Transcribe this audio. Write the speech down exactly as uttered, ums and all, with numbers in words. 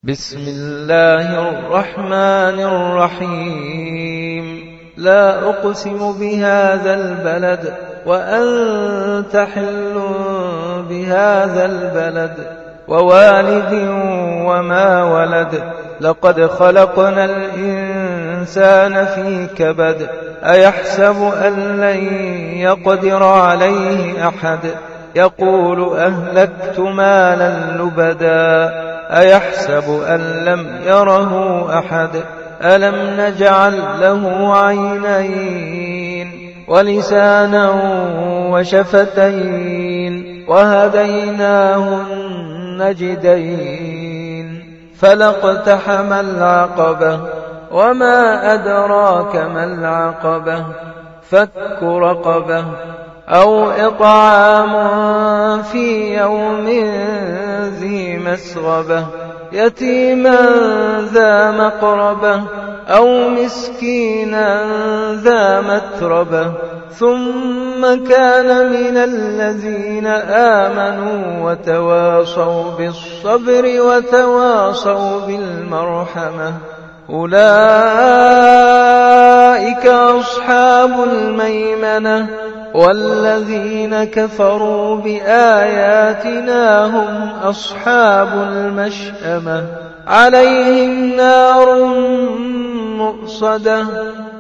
بسم الله الرحمن الرحيم. لا أقسم بهذا البلد وأنت حل بهذا البلد ووالد وما ولد. لقد خلقنا الإنسان في كبد. أيحسب أن لن يقدر عليه أحد. يقول أهلكت مالا لبدا. أيحسب أن لم يره أحد. ألم نجعل له عينين ولسانا وشفتين وهديناه النجدين. فلاقتحم العقبة وما أدراك ما العقبة. فك رقبة أو إطعام في يوم ذي مسغبة يتيما ذا مقربة أو مسكينا ذا متربة ثم كان من الذين آمنوا وتواصوا بالصبر وتواصوا بالمرحمة. أولئك أصحاب الميمنة. والذين كفروا بآياتنا هم أصحاب المشأمة. عليهم نار مؤصدة